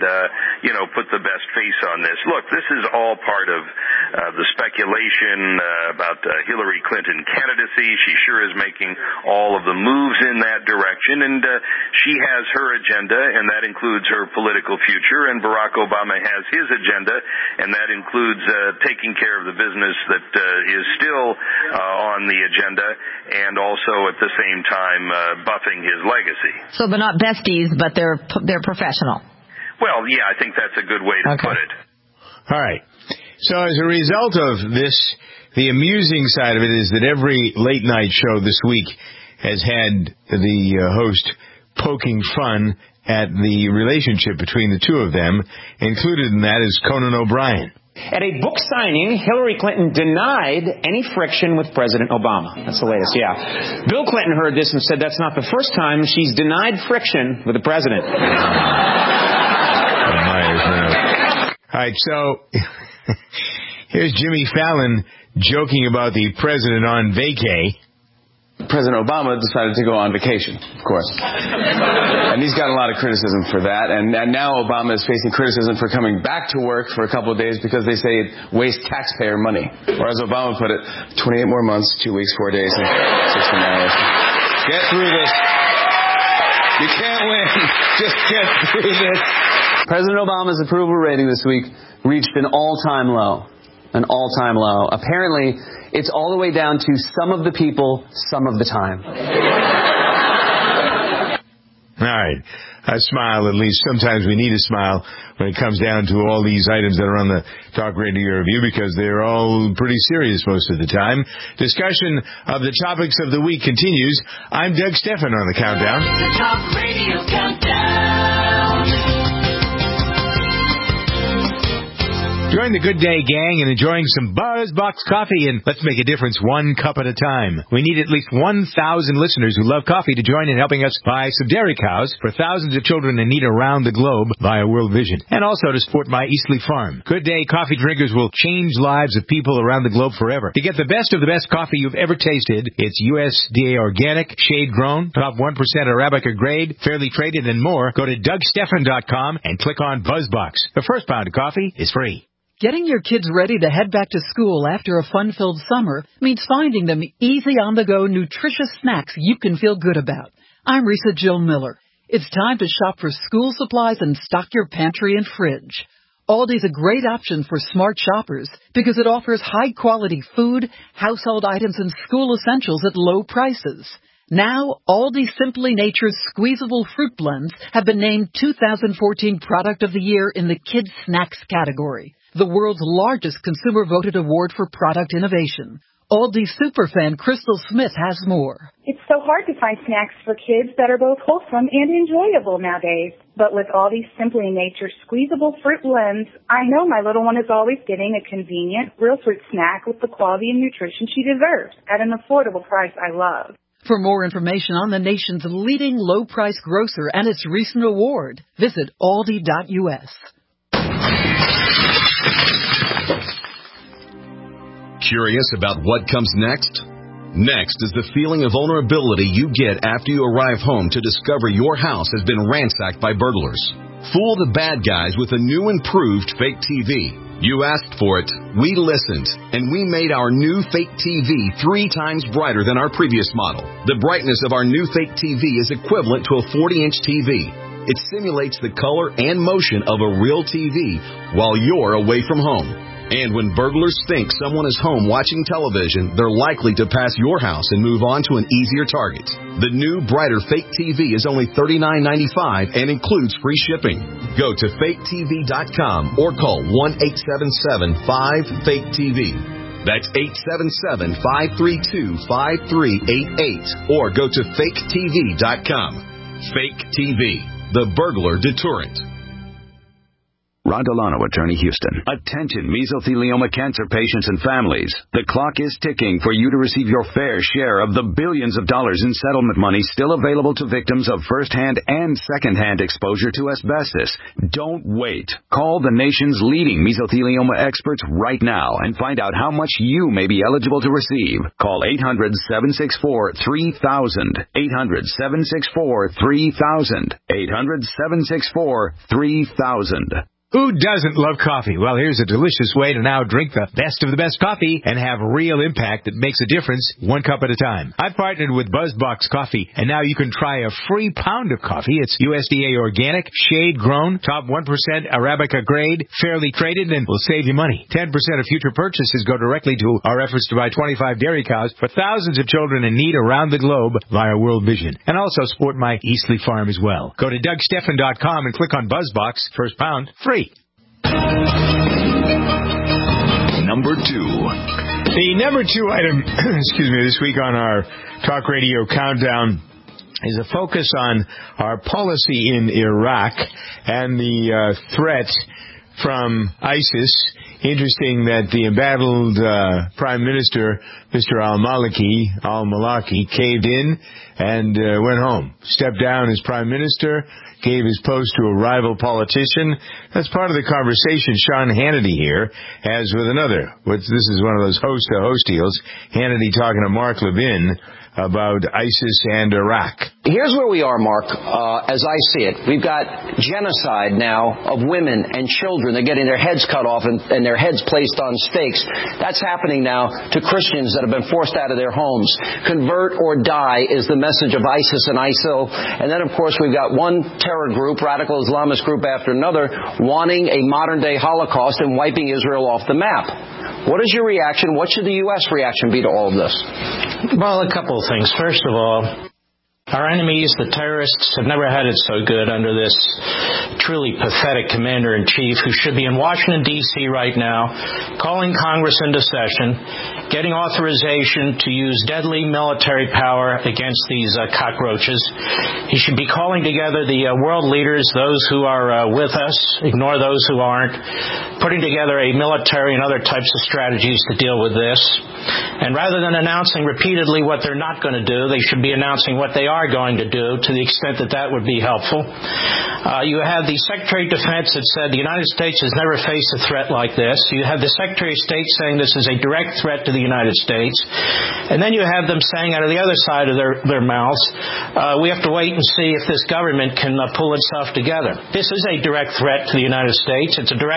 Speaker 9: put the best face on this. Look, this is all part of the speculation about Hillary Clinton candidacy. She sure is making all of the moves in that direction, and she has her agenda, and that includes her political future, and Barack Obama has his agenda, and that includes taking care of the business that is still on the agenda, and also at the same time buffing his legacy.
Speaker 8: So they're not besties, but they're professional.
Speaker 9: Well, yeah, I think that's a good way to put it.
Speaker 5: All right. So as a result of this, the amusing side of it is that every late-night show this week has had the host poking fun at the relationship between the two of them. Included in that is Conan O'Brien.
Speaker 13: At a book signing, Hillary Clinton denied any friction with President Obama. That's the latest, yeah. Bill Clinton heard this and said that's not the first time she's denied friction with the president.
Speaker 5: All right, so here's Jimmy Fallon joking about the president on vacay.
Speaker 14: President Obama decided to go on vacation, of course. And he's got a lot of criticism for that. And now Obama is facing criticism for coming back to work for a couple of days because they say it wastes taxpayer money. Or as Obama put it, 28 more months, 2 weeks, 4 days, and 16 hours. Get through this. You can't win. Just get through this.
Speaker 15: President Obama's approval rating this week reached an all-time low. An all-time low. Apparently, it's all the way down to some of the people, some of the time.
Speaker 5: All right. A smile, at least. Sometimes we need a smile when it comes down to all these items that are on the Talk Radio Review because they're all pretty serious most of the time. Discussion of the topics of the week continues. I'm Doug Stephan on the Countdown.
Speaker 10: The Talk Radio Countdown.
Speaker 5: Join the Good Day Gang in enjoying some BuzzBox coffee, and let's make a difference one cup at a time. We need at least 1,000 listeners who love coffee to join in helping us buy some dairy cows for thousands of children in need around the globe via World Vision, and also to support my Eastleigh Farm. Good Day coffee drinkers will change lives of people around the globe forever. To get the best of the best coffee you've ever tasted, it's USDA organic, shade grown, top 1% Arabica grade, fairly traded, and more. Go to DougStephan.com and click on BuzzBox. The first pound of coffee is free.
Speaker 16: Getting your kids ready to head back to school after a fun-filled summer means finding them easy on-the-go, nutritious snacks you can feel good about. I'm Risa Jill Miller. It's time to shop for school supplies and stock your pantry and fridge. Aldi's a great option for smart shoppers because it offers high-quality food, household items, and school essentials at low prices. Now, Aldi Simply Nature's squeezable fruit blends have been named 2014 Product of the Year in the Kids Snacks category, the world's largest consumer-voted award for product innovation. Aldi superfan Crystal Smith has more.
Speaker 1: It's so hard to find snacks for kids that are both wholesome and enjoyable nowadays. But with Aldi's Simply Nature squeezable fruit blends, I know my little one is always getting a convenient, real fruit snack with the quality and nutrition she deserves at an affordable price I love.
Speaker 16: For more information on the nation's leading low-price grocer and its recent award, visit aldi.us.
Speaker 11: Curious about what comes next? Next is the feeling of vulnerability you get after you arrive home to discover your house has been ransacked by burglars. Fool the bad guys with a new improved fake TV. You asked for it, we listened, and we made our new fake TV 3 times brighter than our previous model. The brightness of our new fake TV is equivalent to a 40-inch TV. It simulates the color and motion of a real TV while you're away from home. And when burglars think someone is home watching television, they're likely to pass your house and move on to an easier target. The new, brighter fake TV is only $39.95 and includes free shipping. Go to faketv.com or call 1-877-5-FAKE-TV. That's 877-532-5388. Or go to faketv.com. Fake TV, the burglar deterrent.
Speaker 17: Ron Delano, Attorney, Houston. Attention, mesothelioma cancer patients and families. The clock is ticking for you to receive your fair share of the billions of dollars in settlement money still available to victims of first-hand and second-hand exposure to asbestos. Don't wait. Call the nation's leading mesothelioma experts right now and find out how much you may be eligible to receive. Call 800-764-3000. 800-764-3000. 800-764-3000.
Speaker 5: Who doesn't love coffee? Well, here's a delicious way to now drink the best of the best coffee and have real impact that makes a difference 1 cup at a time. I've partnered with BuzzBox Coffee, and now you can try a free pound of coffee. It's USDA organic, shade-grown, top 1% Arabica grade, fairly traded, and will save you money. 10% of future purchases go directly to our efforts to buy 25 dairy cows for thousands of children in need around the globe via World Vision. And also support my Eastleigh Farm as well. Go to DougSteffen.com and click on BuzzBox. First pound, free.
Speaker 21: Number 2.
Speaker 5: The number 2 item, this week on our Talk Radio Countdown is a focus on our policy in Iraq and the threat from ISIS. Interesting that the embattled Prime Minister, Mr. al-Maliki, caved in and went home. Stepped down as Prime Minister, gave his post to a rival politician. That's part of the conversation Sean Hannity here has with another. This is one of those host-to-host deals. Hannity talking to Mark Levin about ISIS and Iraq.
Speaker 23: Here's where we are, Mark, as I see it. We've got genocide now of women and children. They're getting their heads cut off and their heads placed on stakes. That's happening now to Christians that have been forced out of their homes. Convert or die is the message of ISIS and ISIL. And then, of course, we've got one terror group, radical Islamist group after another, wanting a modern-day Holocaust and wiping Israel off the map. What is your reaction? What should the U.S. reaction be to all of this?
Speaker 18: Well, a couple of things. First of all, our enemies, the terrorists, have never had it so good under this truly pathetic commander-in-chief who should be in Washington, D.C. right now, calling Congress into session, getting authorization to use deadly military power against these cockroaches. He should be calling together the world leaders, those who are with us, ignore those who aren't, putting together a military and other types of strategies to deal with this. And rather than announcing repeatedly what they're not going to do, they should be announcing what they are going to do, to the extent that that would be helpful. You have the Secretary of Defense that said the United States has never faced a threat like this. You have the Secretary of State saying this is a direct threat to the United States. And then you have them saying out of the other side of their mouths, we have to wait and see if this government can pull itself together. This is a direct threat to the United States. It's a direct threat to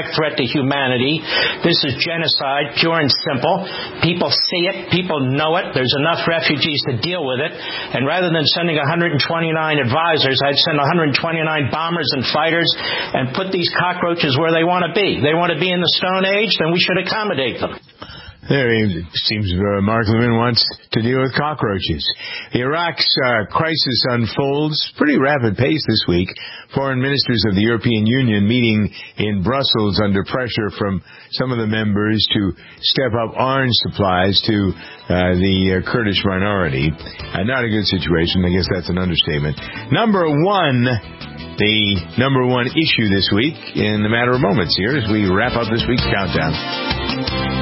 Speaker 18: humanity. This is genocide, pure and simple. People see it. People know it. There's enough refugees to deal with it. And rather than sending 129 advisors, I'd send 129 bombers and fighters and put these cockroaches where they want to be. They want to be in the Stone Age, then we should accommodate them.
Speaker 5: There, it seems Mark Levin wants to deal with cockroaches. Iraq's crisis unfolds pretty rapid pace this week. Foreign ministers of the European Union meeting in Brussels under pressure from some of the members to step up arms supplies to the Kurdish minority. Not a good situation. I guess that's an understatement. The number one issue this week in a matter of moments here as we wrap up this week's countdown.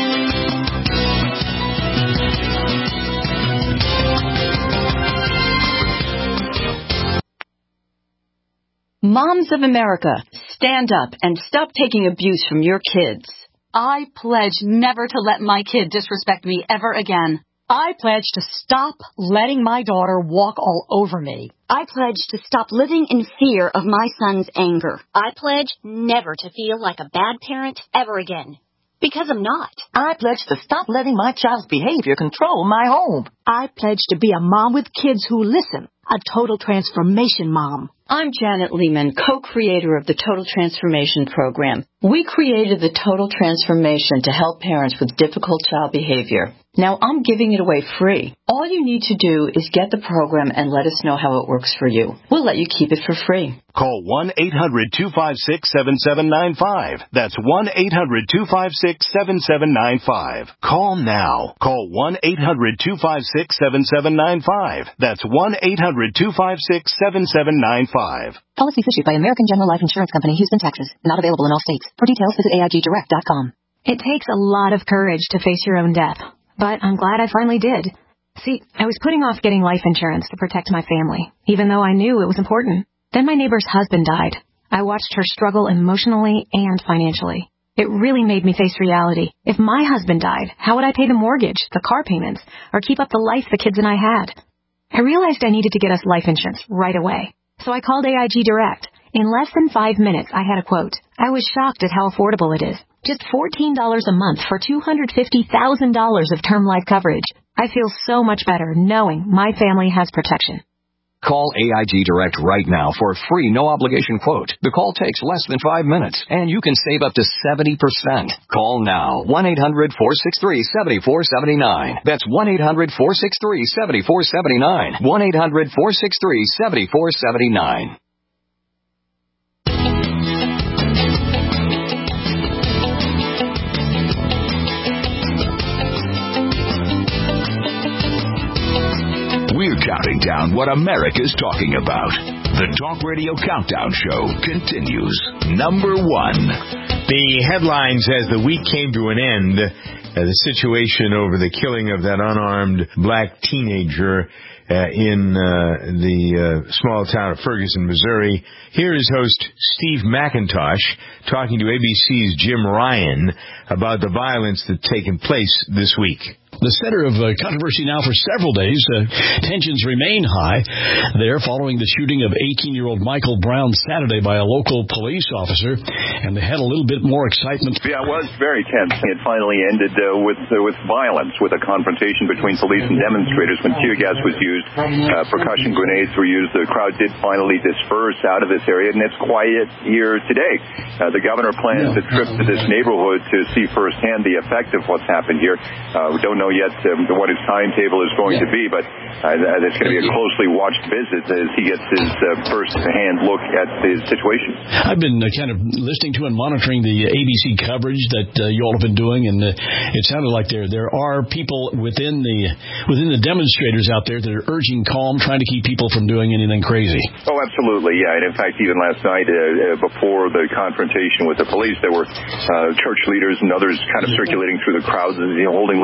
Speaker 2: Moms of America, stand up and stop taking abuse from your kids.
Speaker 4: I pledge never to let my kid disrespect me ever again.
Speaker 19: I pledge to stop letting my daughter walk all over me.
Speaker 20: I pledge to stop living in fear of my son's anger.
Speaker 22: I pledge never to feel like a bad parent ever again. Because I'm not.
Speaker 24: I pledge to stop letting my child's behavior control my home.
Speaker 19: I pledge to be a mom with kids who listen. A total transformation mom.
Speaker 2: I'm Janet Lehman, co-creator of the Total Transformation Program. We created the Total Transformation to help parents with difficult child behavior. Now I'm giving it away free. All you need to do is get the program and let us know how it works for you. We'll let you keep it for free.
Speaker 25: Call 1-800-256-7795. That's 1-800-256-7795. Call now. Call 1-800-256-7795. That's 1-800-256-7795.
Speaker 28: Policies issued by American General Life Insurance Company, Houston, Texas. Not available in all states. For details, visit AIGdirect.com.
Speaker 29: It takes a lot of courage to face your own death, but I'm glad I finally did. See, I was putting off getting life insurance to protect my family, even though I knew it was important. Then my neighbor's husband died. I watched her struggle emotionally and financially. It really made me face reality. If my husband died, how would I pay the mortgage, the car payments, or keep up the life the kids and I had? I realized I needed to get us life insurance right away. So I called AIG Direct. In less than 5 minutes, I had a quote. I was shocked at how affordable it is. Just $14 a month for $250,000 of term life coverage. I feel so much better knowing my family has protection.
Speaker 30: Call AIG Direct right now for a free no-obligation quote. The call takes less than 5 minutes, and you can save up to 70%. Call now. 1-800-463-7479. That's 1-800-463-7479. 1-800-463-7479.
Speaker 21: We're counting down what America's talking about. The Talk Radio Countdown Show continues. Number 1.
Speaker 5: The headlines as the week came to an end, the situation over the killing of that unarmed black teenager in the small town of Ferguson, Missouri. Here is host Steve McIntosh talking to ABC's Jim Ryan about the violence that's taken place this week.
Speaker 31: The center of controversy now for several days. Tensions remain high there following the shooting of 18-year-old Michael Brown Saturday by a local police officer, and they had a little bit more excitement.
Speaker 32: Yeah, it was very tense. It finally ended with violence, with a confrontation between police and demonstrators when tear gas was used. Percussion grenades were used. The crowd did finally disperse out of this area, and it's quiet here today. The governor plans a trip to this neighborhood to see firsthand the effect of what's happened here. We don't know yet what his timetable is going to be, but it's going to be a closely watched visit as he gets his first-hand look at the situation.
Speaker 31: I've been kind of listening to and monitoring the ABC coverage that you all have been doing, and it sounded like there are people within the demonstrators out there that are urging calm, trying to keep people from doing anything crazy.
Speaker 32: Oh, absolutely, yeah. And in fact, even last night, before the confrontation with the police, there were church leaders and others kind of circulating through the crowds, holding little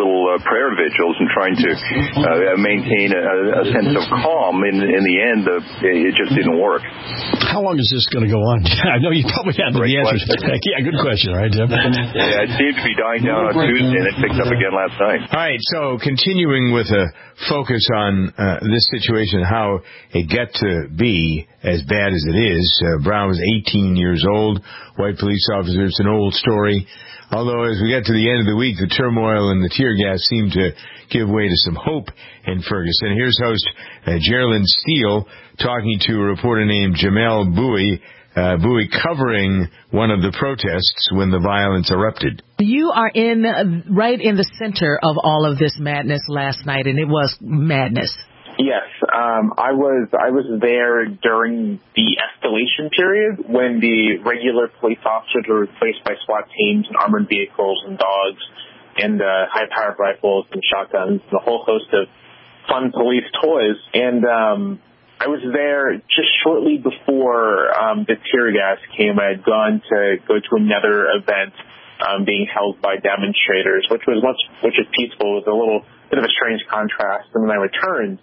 Speaker 32: prayer vigils and trying to maintain a sense of calm. In the end, it just didn't work.
Speaker 31: How long is this going to go on? I know you probably have the answers. Yeah, good question, right, Tim?
Speaker 32: Yeah, it seemed to be dying down on Tuesday, and it picked up again last night.
Speaker 5: All right, so continuing with a focus on this situation, how it got to be as bad as it is. Brown was 18 years old, white police officer. It's an old story. Although as we got to the end of the week, the turmoil and the tear gas seemed to give way to some hope in Ferguson. Here's host Geraldine Steele talking to a reporter named Jamel Bowie covering one of the protests when the violence erupted.
Speaker 3: You are right in the center of all of this madness last night, and it was madness.
Speaker 6: Yes, I was there during the escalation period when the regular police officers were replaced by SWAT teams and armored vehicles and dogs and high-powered rifles and shotguns and a whole host of fun police toys. And I was there just shortly before the tear gas came. I had gone to go to another event being held by demonstrators, which was peaceful. It was a little bit of a strange contrast. And when I returned,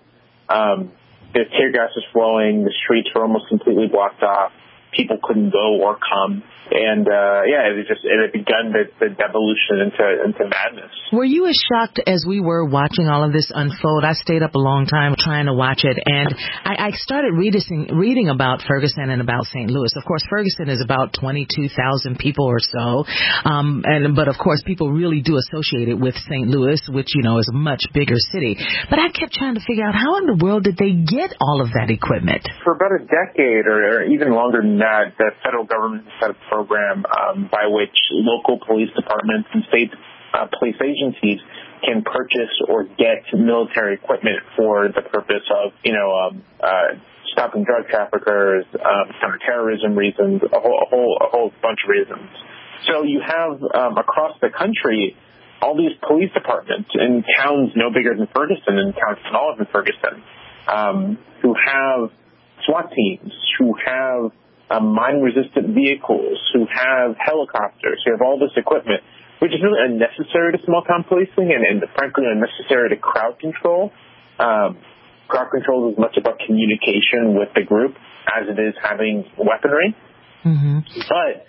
Speaker 6: the tear gas was flowing. The streets were almost completely blocked off. People couldn't go or come. And, it had begun the devolution into madness.
Speaker 3: Were you as shocked as we were watching all of this unfold? I stayed up a long time trying to watch it, and I started reading about Ferguson and about St. Louis. Of course, Ferguson is about 22,000 people or so, but of course, people really do associate it with St. Louis, which, is a much bigger city. But I kept trying to figure out how in the world did they get all of that equipment?
Speaker 6: For about a decade or even longer than that, the federal government set up program by which local police departments and state police agencies can purchase or get military equipment for the purpose of, stopping drug traffickers, counterterrorism reasons, a whole bunch of reasons. So you have across the country all these police departments in towns no bigger than Ferguson and towns smaller than Ferguson who have SWAT teams, who have mine-resistant vehicles, who have helicopters, who have all this equipment, which is really unnecessary to small-town policing and frankly unnecessary to crowd control. Crowd control is as much about communication with the group as it is having weaponry. Mm-hmm. But,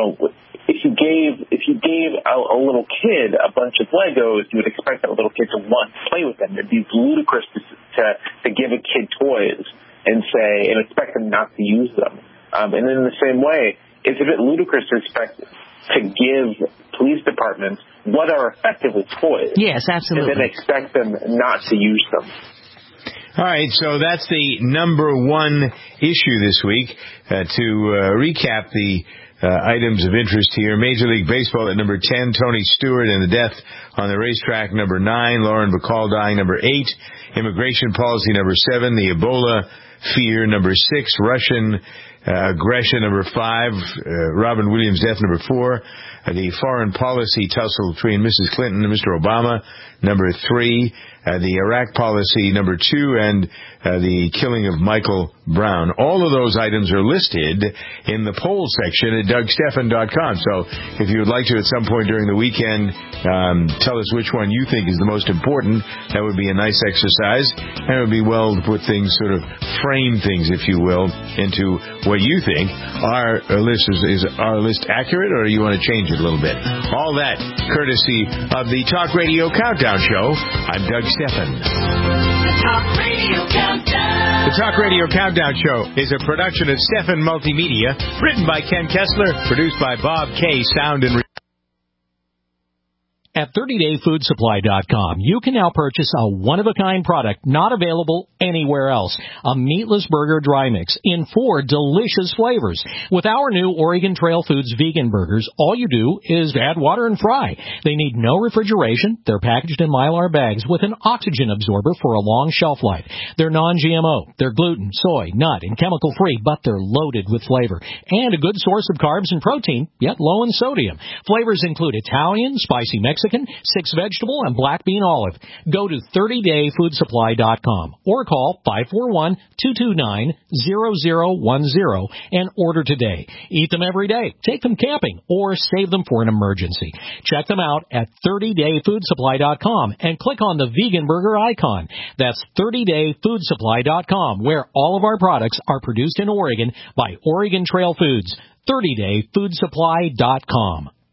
Speaker 6: if you gave a little kid a bunch of Legos, you would expect that little kid to want to play with them. It'd be ludicrous to give a kid toys and expect them not to use them. And then in the same way, it's a bit ludicrous to expect to give police departments what are effectively toys.
Speaker 3: Yes, absolutely.
Speaker 6: And then expect them not to use them.
Speaker 5: All right, so that's the number one issue this week. To recap the items of interest here, Major League Baseball at number 10, Tony Stewart and the death on the racetrack, number 9, Lauren Bacall dying, number 8, immigration policy, number 7, the Ebola fear, number 6, Russian aggression, number 5, Robin Williams' death, number 4, the foreign policy tussle between Mrs. Clinton and Mr. Obama, number 3, the Iraq policy, number 2, and the killing of Michael Brown. All of those items are listed in the poll section at DougStephan.com. So if you would like to at some point during the weekend tell us which one you think is the most important, that would be a nice exercise. And it would be well to put things, sort of frame things, if you will, into what you think. Our list is our list accurate, or do you want to change it a little bit? All that courtesy of the Talk Radio Countdown Show. I'm Doug Stephan.
Speaker 21: The Talk Radio Countdown.
Speaker 5: The Talk Radio Countdown Show is a production of Stephan Multimedia, written by Ken Kessler, produced by Bob K. Sound and
Speaker 7: At 30dayfoodsupply.com, you can now purchase a one-of-a-kind product not available anywhere else. A meatless burger dry mix in 4 delicious flavors. With our new Oregon Trail Foods vegan burgers, all you do is add water and fry. They need no refrigeration. They're packaged in Mylar bags with an oxygen absorber for a long shelf life. They're non-GMO. They're gluten, soy, nut, and chemical-free, but they're loaded with flavor. And a good source of carbs and protein, yet low in sodium. Flavors include Italian, spicy Mexican, Mexican, 6 vegetable, and black bean olive. Go to 30dayfoodsupply.com or call 541-229-0010 and order today. Eat them every day, take them camping, or save them for an emergency. Check them out at 30dayfoodsupply.com and click on the vegan burger icon. That's 30dayfoodsupply.com, where all of our products are produced in Oregon by Oregon Trail Foods. 30dayfoodsupply.com.